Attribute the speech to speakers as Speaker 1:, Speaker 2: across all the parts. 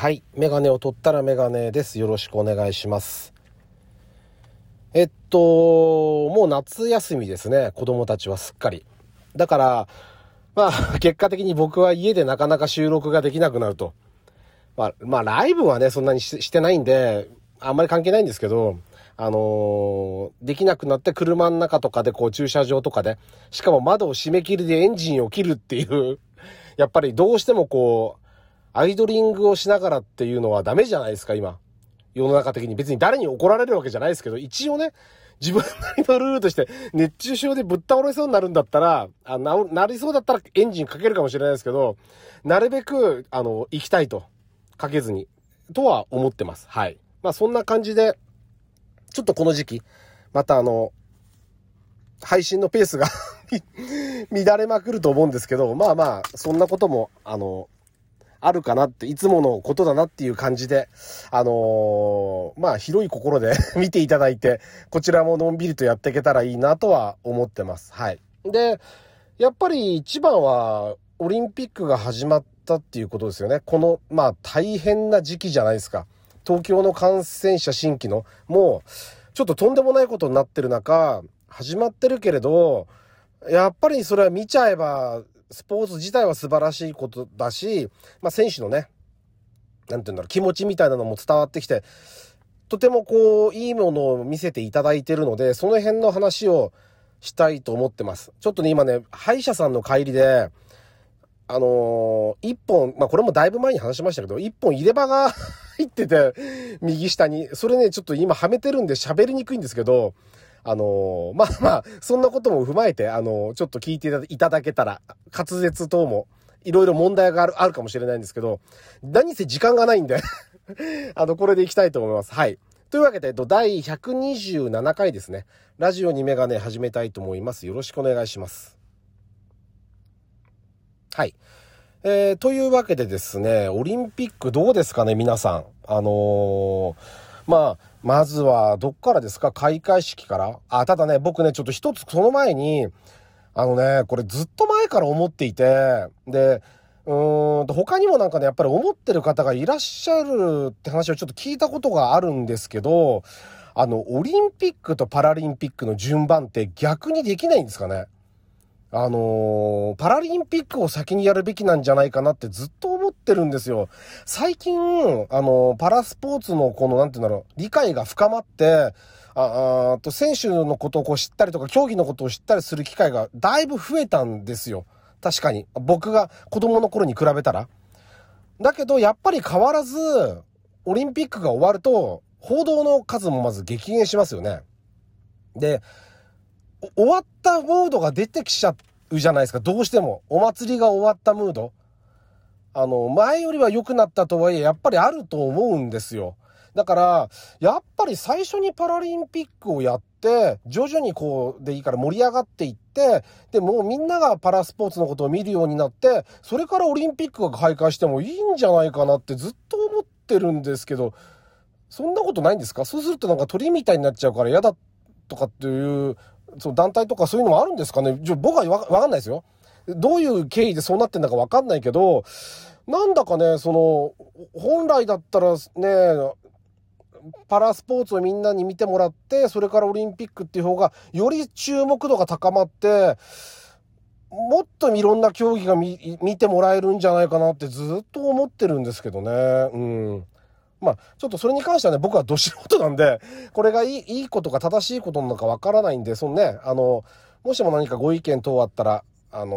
Speaker 1: はい。メガネを取ったらメガネです。よろしくお願いします。もう夏休みですね。子供たちはすっかり。だから、結果的に僕は家でなかなか収録ができなくなると。ライブはね、そんなにしてないんで、あんまり関係ないんですけど、できなくなって車の中とかで駐車場とかで、しかも窓を閉め切りでエンジンを切るっていう、やっぱりどうしてもアイドリングをしながらっていうのはダメじゃないですか、今。世の中的に。別に誰に怒られるわけじゃないですけど、一応ね、自分なりのルールとして、熱中症でぶっ倒れそうになるんだったら、なりそうだったらエンジンかけるかもしれないですけど、なるべく、行きたいと。かけずに。とは思ってます。はい。そんな感じで、ちょっとこの時期、また配信のペースが乱れまくると思うんですけど、そんなことも、あるかなって、いつものことだなっていう感じで、広い心で見ていただいて、こちらものんびりとやっていけたらいいなとは思ってます。はい。で、やっぱり一番は、オリンピックが始まったっていうことですよね。この、大変な時期じゃないですか。東京の感染者新規の、もう、ちょっととんでもないことになってる中、始まってるけれど、やっぱりそれは見ちゃえば、スポーツ自体は素晴らしいことだし、選手のね、なんていうんだろう、気持ちみたいなのも伝わってきて、とてもいいものを見せていただいているので、その辺の話をしたいと思ってます。ちょっとね、今ね、歯医者さんの帰りで、一本、これもだいぶ前に話しましたけど、一本入れ歯が入ってて、右下に、それね、ちょっと今はめてるんで喋りにくいんですけど、そんなことも踏まえて、ちょっと聞いていただけたら、滑舌等も、いろいろ問題があるかもしれないんですけど、何せ時間がないんでこれでいきたいと思います。はい。というわけで、第127回ですね。ラジオにメガネ始めたいと思います。よろしくお願いします。はい。というわけでですね、オリンピックどうですかね、皆さん。まずは、どっからですか？開会式から。ただね、僕ね、ちょっと一つその前に、これずっと前から思っていて、で、他にもなんかね、やっぱり思ってる方がいらっしゃるって話をちょっと聞いたことがあるんですけど、オリンピックとパラリンピックの順番って逆にできないんですかね？パラリンピックを先にやるべきなんじゃないかなってずっと思ってるんですよ。最近、パラスポーツのなんていうんだろう、理解が深まって、選手のことを知ったりとか、競技のことを知ったりする機会がだいぶ増えたんですよ。確かに。僕が子供の頃に比べたら。だけど、やっぱり変わらず、オリンピックが終わると、報道の数もまず激減しますよね。で、終わったムードが出てきちゃうじゃないですか。どうしても。お祭りが終わったムード。前よりは良くなったとはいえ、やっぱりあると思うんですよ。だから、やっぱり最初にパラリンピックをやって、徐々にでいいから盛り上がっていって、で、もうみんながパラスポーツのことを見るようになって、それからオリンピックが開会してもいいんじゃないかなってずっと思ってるんですけど、そんなことないんですか？そうするとなんか鳥みたいになっちゃうから嫌だとかっていう、団体とかそういうのもあるんですかね？僕はわかんないですよ。どういう経緯でそうなってんだかわかんないけど、なんだかね、本来だったらね、パラスポーツをみんなに見てもらって、それからオリンピックっていう方が、より注目度が高まって、もっといろんな競技が見てもらえるんじゃないかなってずっと思ってるんですけどね。ちょっとそれに関してはね、僕はど素人なんで、これがいいことか正しいことなのかわからないんで、もしも何かご意見等あったら、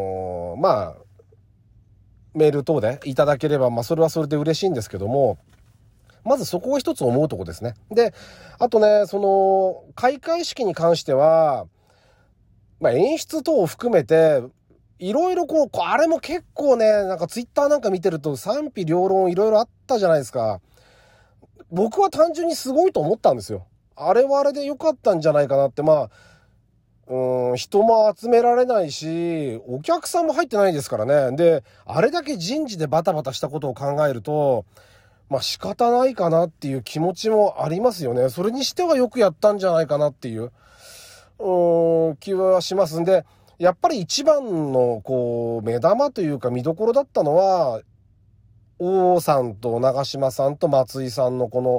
Speaker 1: メール等でいただければ、それはそれで嬉しいんですけども、まずそこを一つ思うとこですね。で、あとね、開会式に関しては、演出等を含めて、いろいろあれも結構ね、なんかツイッターなんか見てると賛否両論いろいろあったじゃないですか。僕は単純にすごいと思ったんですよ。あれはあれで良かったんじゃないかなって、人も集められないし、お客さんも入ってないですからね。で、あれだけ人事でバタバタしたことを考えると、仕方ないかなっていう気持ちもありますよね。それにしてはよくやったんじゃないかなっていう、気はしますんで、やっぱり一番の目玉というか見どころだったのは、 王さんと長嶋さんと松井さんのこの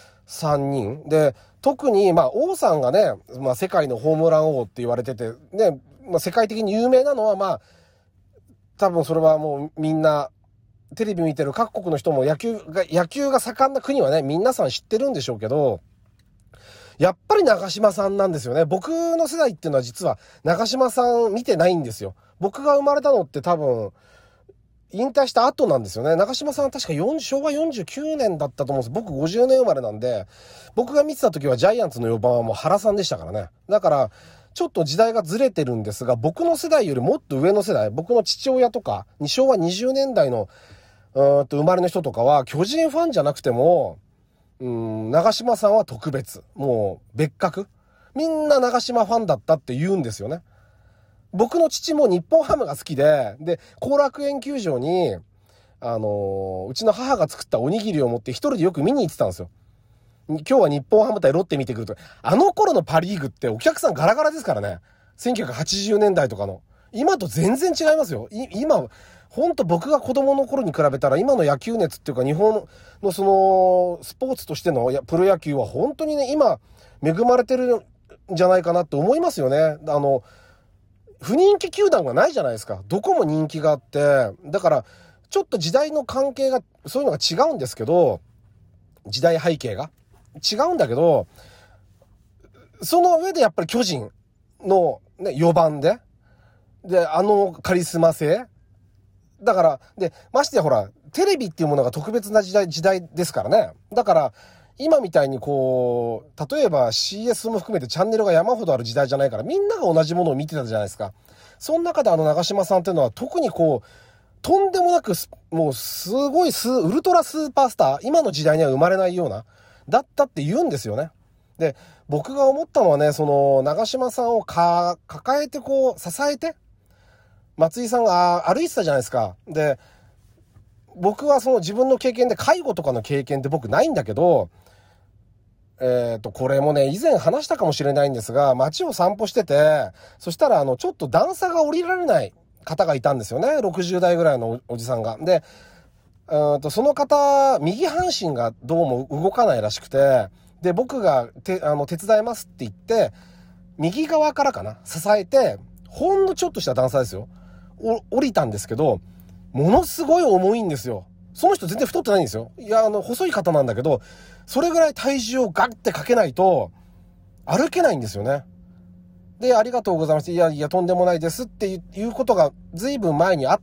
Speaker 1: 3人で、特に王さんがね、世界のホームラン王って言われててね、世界的に有名なのは多分それはもうみんなテレビ見てる各国の人も野球が盛んな国はね、皆さん知ってるんでしょうけど、やっぱり長嶋さんなんですよね。僕の世代っていうのは実は長嶋さん見てないんですよ。僕が生まれたのって多分引退した後なんですよね。長嶋さんは確か昭和49年だったと思うんです。僕50年生まれなんで、僕が見てた時はジャイアンツの4番はもう原さんでしたからね。だからちょっと時代がずれてるんですが、僕の世代よりもっと上の世代、僕の父親とか昭和20年代の生まれの人とかは巨人ファンじゃなくても長嶋さんは特別、もう別格、みんな長嶋ファンだったって言うんですよね。僕の父も日本ハムが好きで、後楽園球場にうちの母が作ったおにぎりを持って一人でよく見に行ってたんですよ。今日は日本ハム対ロッテ見てくると。あの頃のパリーグってお客さんガラガラですからね。1980年代とかの。今と全然違いますよ。今、ほんと僕が子供の頃に比べたら今の野球熱っていうか日本のそのスポーツとしてのプロ野球は本当にね、今恵まれてるんじゃないかなって思いますよね。不人気球団がないじゃないですか。どこも人気があって。だからちょっと時代の関係がそういうのが違うんですけど、時代背景が違うんだけど、その上でやっぱり巨人の、ね、4番でカリスマ性だから、ましてやほら、テレビっていうものが特別な時代ですからね。だから、今みたいに例えば CS も含めてチャンネルが山ほどある時代じゃないから、みんなが同じものを見てたじゃないですか。その中で長嶋さんっていうのは特にとんでもなく、もうすごいウルトラスーパースター、今の時代には生まれないような、だったって言うんですよね。で、僕が思ったのはね、その長嶋さんを抱えて支えて、松井さんが歩いてたじゃないですか。で、僕はその自分の経験で介護とかの経験って僕ないんだけど、これもね、以前話したかもしれないんですが、街を散歩してて、そしたらちょっと段差が降りられない方がいたんですよね。60代ぐらいのおじさんが。で、その方、右半身がどうも動かないらしくて、で、僕が手伝いますって言って、右側からかな、支えて、ほんのちょっとした段差ですよ。降りたんですけど、ものすごい重いんですよ。その人全然太ってないんですよ。いや、細い方なんだけど、それぐらい体重をガッてかけないと、歩けないんですよね。で、ありがとうございます。いや、とんでもないですっていうことが随分前にあって、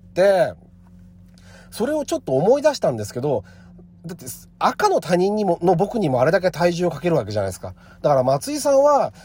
Speaker 1: それをちょっと思い出したんですけど、だって赤の他人の僕にもあれだけ体重をかけるわけじゃないですか。だから松井さんは、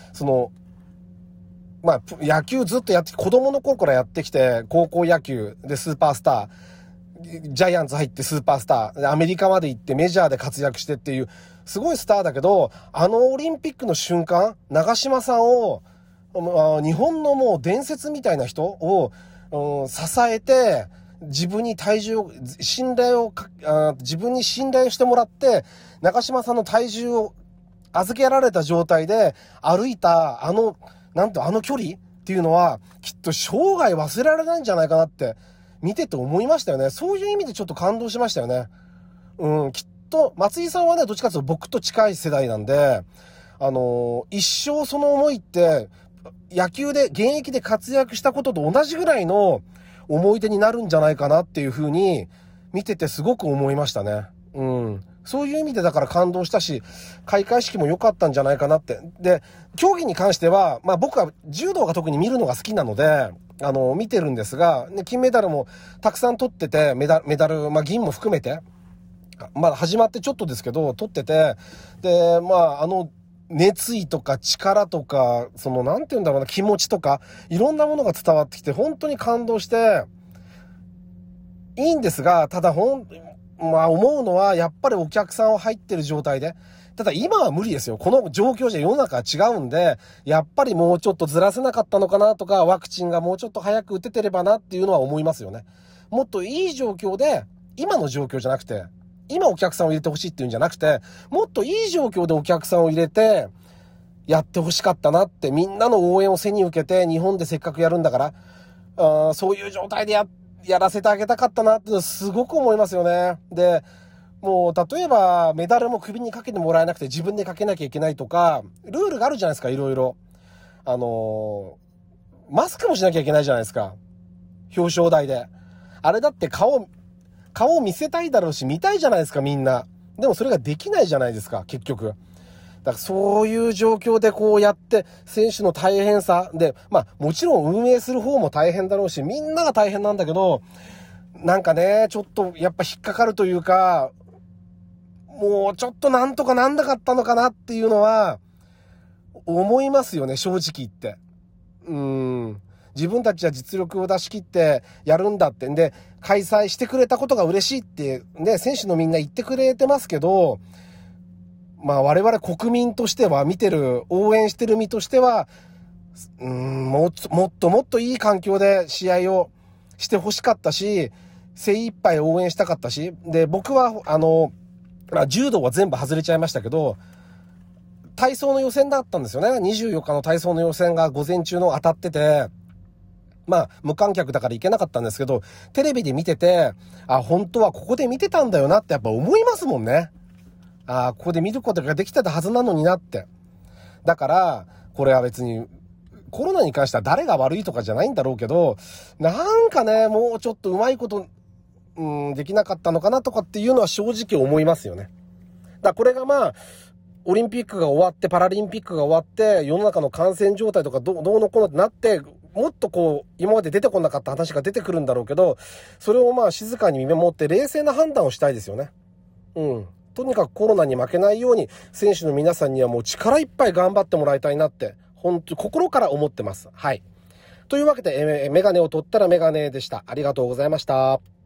Speaker 1: 野球ずっと子供の頃からやってきて、高校野球でスーパースター、ジャイアンツ入ってスーパースター、アメリカまで行ってメジャーで活躍してっていう、すごいスターだけど、オリンピックの瞬間、長嶋さんを、日本のもう伝説みたいな人を、支えて、自分に信頼をしてもらって、長嶋さんの体重を預けられた状態で歩いたあの距離っていうのはきっと生涯忘れられないんじゃないかなって見てて思いましたよね。そういう意味でちょっと感動しましたよね。きっと松井さんはね、どっちかというと僕と近い世代なんで、一生その思いって野球で現役で活躍したことと同じぐらいの思い出になるんじゃないかなっていう風に見ててすごく思いましたね。そういう意味でだから感動したし、開会式も良かったんじゃないかなって。で、競技に関しては、僕は柔道が特に見るのが好きなので、見てるんですが、ね、金メダルもたくさん取ってて、メダル、銀も含めて、始まってちょっとですけど、取ってて、で、熱意とか力とか、なんて言うんだろうな、気持ちとか、いろんなものが伝わってきて、本当に感動して、いいんですが、ただ思うのは、やっぱりお客さんは入ってる状態で、ただ今は無理ですよ。この状況じゃ世の中は違うんで、やっぱりもうちょっとずらせなかったのかなとか、ワクチンがもうちょっと早く打ててればなっていうのは思いますよね。もっといい状況で、今の状況じゃなくて、今お客さんを入れてほしいっていうんじゃなくて、もっといい状況でお客さんを入れて、やってほしかったなって、みんなの応援を背に受けて、日本でせっかくやるんだから、そういう状態でやらせてあげたかったなってすごく思いますよね。で、もう例えばメダルも首にかけてもらえなくて自分でかけなきゃいけないとか、ルールがあるじゃないですか、いろいろ。マスクもしなきゃいけないじゃないですか。表彰台で。あれだって顔を見せたいだろうし、見たいじゃないですか、みんな。でもそれができないじゃないですか、結局。だからそういう状況でこうやって選手の大変さで、もちろん運営する方も大変だろうし、みんなが大変なんだけど、なんかね、ちょっとやっぱ引っかかるというか、もうちょっとなんとかなんなかったのかなっていうのは思いますよね、正直言って。自分たちは実力を出し切ってやるんだってんで、開催してくれたことが嬉しいってね、選手のみんな言ってくれてますけど、我々国民としては、見てる、応援してる身としては、もっといい環境で試合をしてほしかったし、精一杯応援したかったし、で、僕は、柔道は全部外れちゃいましたけど、体操の予選だったんですよね。24日の体操の予選が午前中の当たってて、無観客だから行けなかったんですけど、テレビで見てて、本当はここで見てたんだよなってやっぱ思いますもんね。ここで見ることができてたはずなのになって。だから、これは別に、コロナに関しては誰が悪いとかじゃないんだろうけど、なんかね、もうちょっとうまいこと、できなかったのかなとかっていうのは正直思いますよね。だからこれがオリンピックが終わって、パラリンピックが終わって、世の中の感染状態とかどうのこうのってなって、もっと今まで出てこなかった話が出てくるんだろうけど、それを静かに見守って冷静な判断をしたいですよね。とにかくコロナに負けないように、選手の皆さんにはもう力いっぱい頑張ってもらいたいなって、本当に心から思ってます。はい。というわけで、メガネを取ったらメガネでした。ありがとうございました。